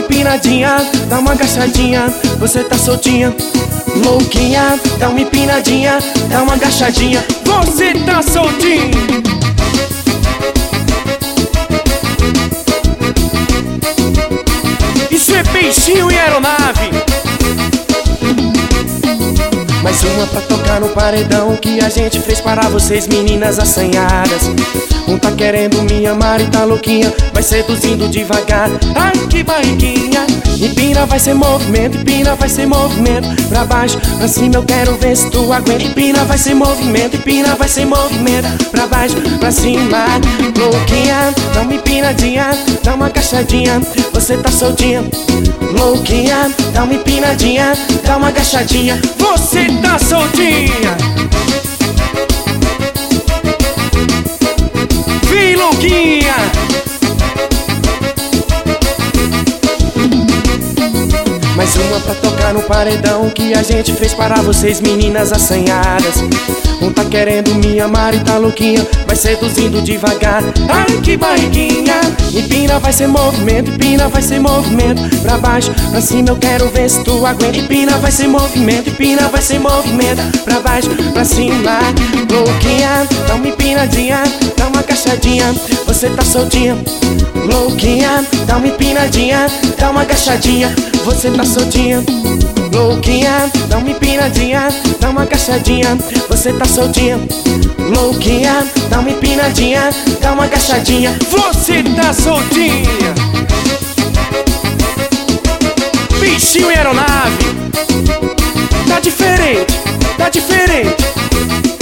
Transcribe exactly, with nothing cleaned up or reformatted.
empinadinha, dá uma agachadinha, você tá soltinha. Louquinha, dá uma empinadinha, dá uma agachadinha, você tá soltinha. Isso é peixinho e aeronave. Mais uma pra tocar no paredão que a gente fez para vocês, meninas assanhadas. Um tá querendo me amar e tá louquinha, vai seduzindo devagar. Ai, que barriguinha. Empina, vai ser movimento, empina, vai ser movimento. Pra baixo, pra cima, eu quero ver se tu aguenta. Empina, vai ser movimento, empina, vai ser movimento. Pra baixo, pra cima, louquinha. Dá uma empinadinha, dá uma agachadinha, você tá soltinha. Louquinha, dá uma empinadinha, dá uma agachadinha, você tá soltinha. Vem, louquinha. Mais uma pra tocar no paredão que a gente fez para vocês, meninas assanhadas. Um tá querendo me amar e tá louquinha, vai seduzindo devagar. Ai, que barriguinha. Empina, vai ser movimento, empina, vai ser movimento. Pra baixo, pra cima, eu quero ver se tu aguenta. Empina, vai ser movimento, empina, vai ser movimento. Pra baixo, pra cima, louquinha. Dá uma empinadinha, dá uma agachadinha, você tá soltinha. Louquinha, dá uma empinadinha, dá uma agachadinha, você tá soltinha. Louquinha, dá uma empinadinha, dá uma agachadinha, você tá soltinha. Louquinha, dá uma empinadinha, dá uma agachadinha, você tá soltinha. Bichinho e aeronave. Tá diferente, tá diferente.